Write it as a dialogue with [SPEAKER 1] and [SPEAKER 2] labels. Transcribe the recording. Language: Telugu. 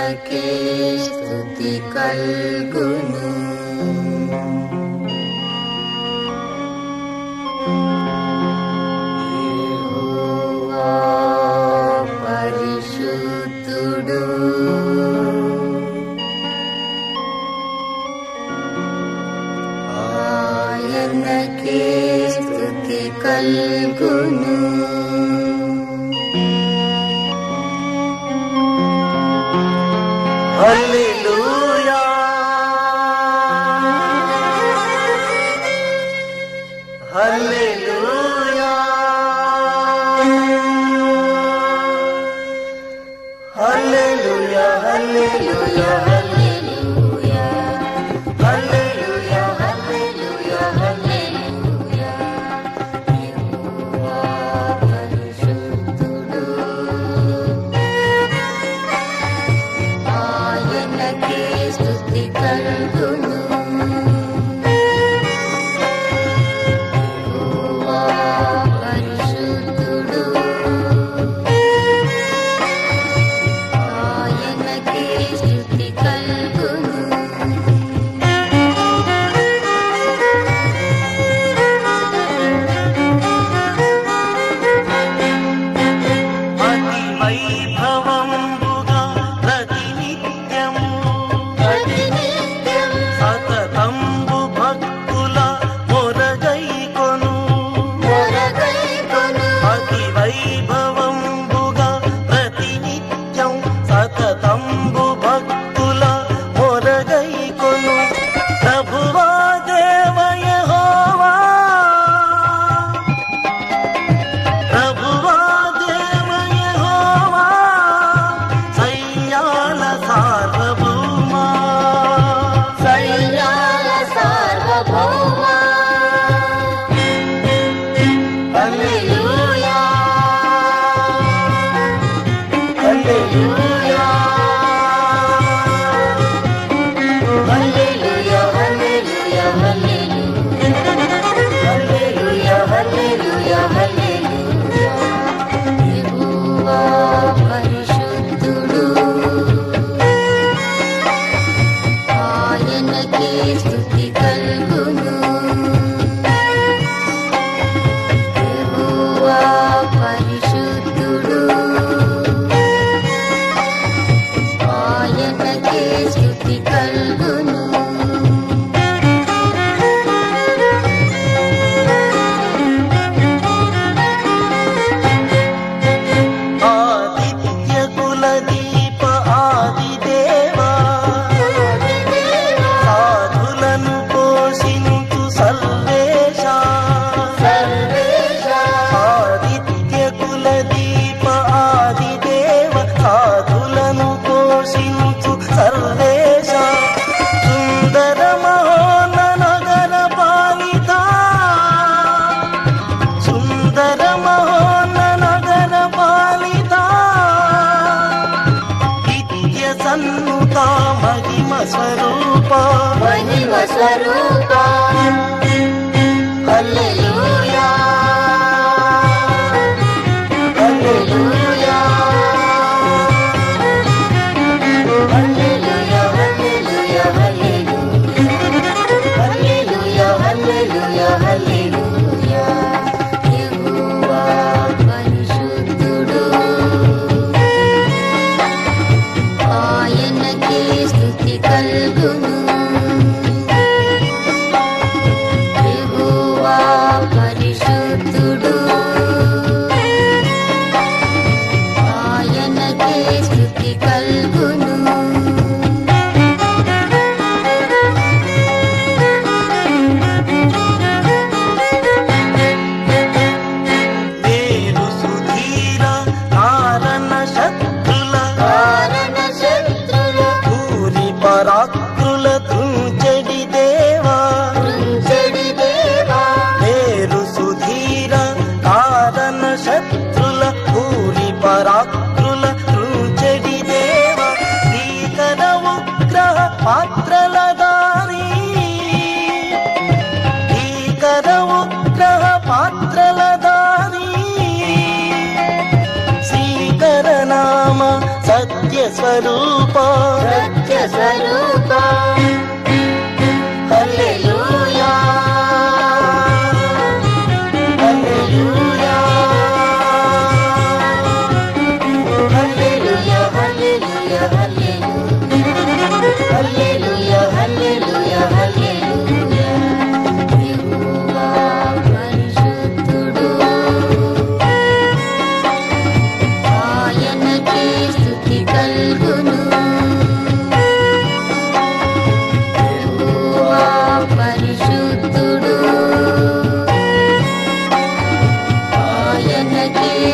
[SPEAKER 1] ఆయనకే స్తుతి కల్గును. యెహోవా పరిశుద్ధుడు, ఆయనకే స్తుతి కల్గును. హల్లెలూయా హల్లెలూయా హల్లెలూయా హల్లెలూయా హల్లెలూయా హల్లెలూయా హల్లెలూయా హల్లెలూయా. యెహోవా పరిశుద్ధుడు, ఆయనకే స్తుతి కల్గును. యెహోవా పరిశుద్ధుడు, ఆయనకే స్తుతి కల్గును.
[SPEAKER 2] అతి వైభవంబుగా ప్రతినిత్యము సతతంబు భక్తుల మొరగైకొను. అతి వైభవంబుగా ప్రతినిత్యం సతతంబు భక్తుల మొరగైకొను. ప్రభువా దేవ యెహోవా, ప్రభువా దేవ యెహోవా, సైన్యాల సార్వభౌమా,
[SPEAKER 1] సైన్యాల సార్వభౌమా. హల్లెలూయా హల్లెలూయా హల్లెలూయా హల్లెలూయా హల్లెలూయా హల్లెలూయా హల్లెలూయా. యెహోవా పరిశుద్ధుడు, ఆయనకే స్తుతి కల్గును. యెహోవా పరిశుద్ధుడు, ఆయనకే స్తుతి కల్గును.
[SPEAKER 2] ఆదిత్య కుల దీప ఆదిదేవా, సాధులను పోషించు సర్వేశా. ఆదిత్య కుల దీప ఆదిదేవ, సాధులను పోషించు సర్వేశా. సుందర మహోన్న నగర పాలిత, సుందర మహోన్న నగర పాలిత, నిత్య సన్నుత మహిమ స్వరూప,
[SPEAKER 1] మహిమ స్వరూపా. హల్లెలూయా హల్లెలూయా హల్లెలూయా హల్లెలూయా హల్లెలూయా హల్లెలూయా హల్లెలూయా. యెహోవా పరిశుద్ధుడు, ఆయనకే స్తుతి కల్గును. యెహోవా పరిశుద్ధుడు, ఆయనకే స్తుతి కల్గును.
[SPEAKER 2] వేరు సుధీర కారణ శత్రుల,
[SPEAKER 1] కారణ శత్రుల
[SPEAKER 2] భూరి పరాక్రుల తుంచెడి దేవా.
[SPEAKER 1] చెడి దేవా.
[SPEAKER 2] వేరు సుధీర కారణ శత్రుల, భూరి పరాక్రుల తుంచెడి దేవా. భీకర ఉగ్రహ పాత్రల దారి, భీకర ఉగ్రహ పాత్రల దారి, శ్రీకర నామ సత్య స్వరూప స్వరూపా
[SPEAKER 1] సత్య స్వరూపా హల్లెలూయా హల్లెలూయా హల్లెలూయా హల్లెలూయా హల్లెలూయా హల్లెలూయా హల్లెలూయా యెహోవా పరిశుద్ధుడు ఆయనకే స్తుతి కల్గును యెహోవా పరిశుద్ధుడు ఆయనకే